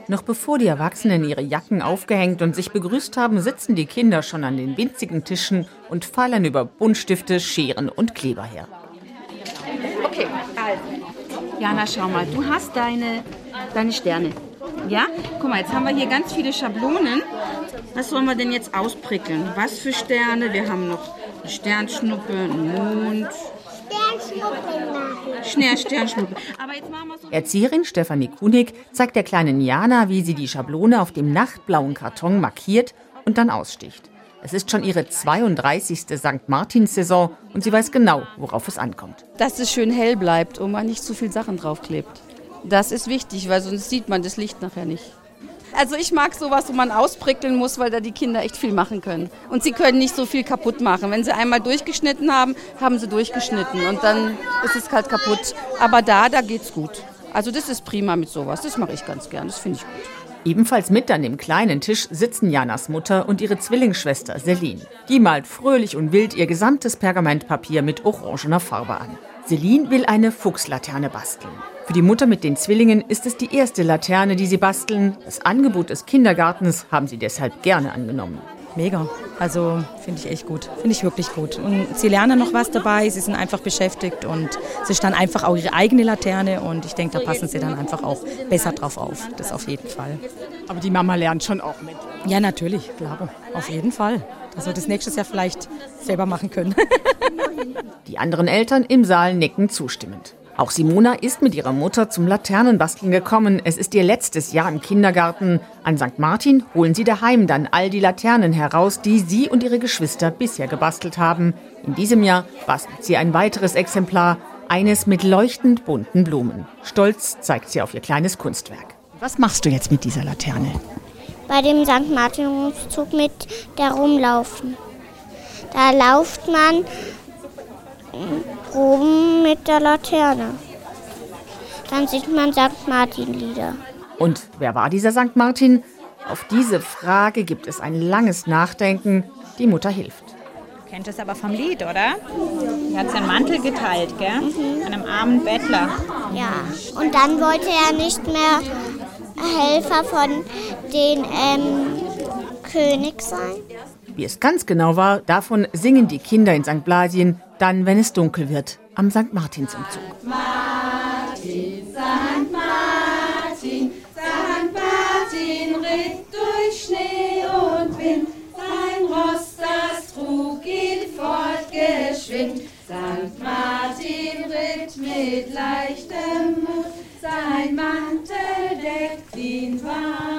Noch bevor die Erwachsenen ihre Jacken aufgehängt und sich begrüßt haben, sitzen die Kinder schon an den winzigen Tischen und fallen über Buntstifte, Scheren und Kleber her. Okay, also, Jana, schau mal, du hast deine Sterne. Ja? Guck mal, jetzt haben wir hier ganz viele Schablonen. Was sollen wir denn jetzt ausprickeln? Was für Sterne? Wir haben noch eine Sternschnuppe, einen Mond. Sternschnuppe. Aber jetzt machen wir so. Erzieherin Stefanie Kunig zeigt der kleinen Jana, wie sie die Schablone auf dem nachtblauen Karton markiert und dann aussticht. Es ist schon ihre 32. St. Martins-Saison und sie weiß genau, worauf es ankommt. Dass es schön hell bleibt und man nicht zu viel Sachen draufklebt. Das ist wichtig, weil sonst sieht man das Licht nachher nicht. Also ich mag sowas, wo man ausprickeln muss, weil da die Kinder echt viel machen können. Und sie können nicht so viel kaputt machen. Wenn sie einmal durchgeschnitten haben, haben sie durchgeschnitten und dann ist es halt kaputt. Aber da geht's gut. Also das ist prima mit sowas. Das mache ich ganz gern, das finde ich gut. Ebenfalls mit an dem kleinen Tisch sitzen Janas Mutter und ihre Zwillingsschwester Celine. Die malt fröhlich und wild ihr gesamtes Pergamentpapier mit orangener Farbe an. Celine will eine Fuchslaterne basteln. Für die Mutter mit den Zwillingen ist es die erste Laterne, die sie basteln. Das Angebot des Kindergartens haben sie deshalb gerne angenommen. Mega, also finde ich echt gut, finde ich wirklich gut. Und sie lernen noch was dabei, sie sind einfach beschäftigt und es ist dann einfach auch ihre eigene Laterne und ich denke, da passen sie dann einfach auch besser drauf auf, das auf jeden Fall. Aber die Mama lernt schon auch mit. Ja, natürlich, klar, auf jeden Fall. Dass wir das nächstes Jahr vielleicht selber machen können. Die anderen Eltern im Saal nicken zustimmend. Auch Simona ist mit ihrer Mutter zum Laternenbasteln gekommen. Es ist ihr letztes Jahr im Kindergarten. An St. Martin holen sie daheim dann all die Laternen heraus, die sie und ihre Geschwister bisher gebastelt haben. In diesem Jahr bastelt sie ein weiteres Exemplar, eines mit leuchtend bunten Blumen. Stolz zeigt sie auf ihr kleines Kunstwerk. Was machst du jetzt mit dieser Laterne? Bei dem St. Martin-Umzug mit der rumlaufen. Da lauft man oben mit der Laterne. Dann sieht man St. Martin-Lieder. Und wer war dieser St. Martin? Auf diese Frage gibt es ein langes Nachdenken. Die Mutter hilft. Du kennst es aber vom Lied, oder? Er hat seinen Mantel geteilt, gell? Einem armen Bettler. Ja, und dann wollte er nicht mehr Helfer von den König sein. Wie es ganz genau war, davon singen die Kinder in St. Blasien, dann, wenn es dunkel wird, am St. Martinsumzug. Martin, St. Martin, St. Martin ritt durch Schnee und Wind. Sein Ross, das trug ihn fortgeschwind. St. Martin ritt mit leichtem Mut, sein Mantel deckt ihn warm.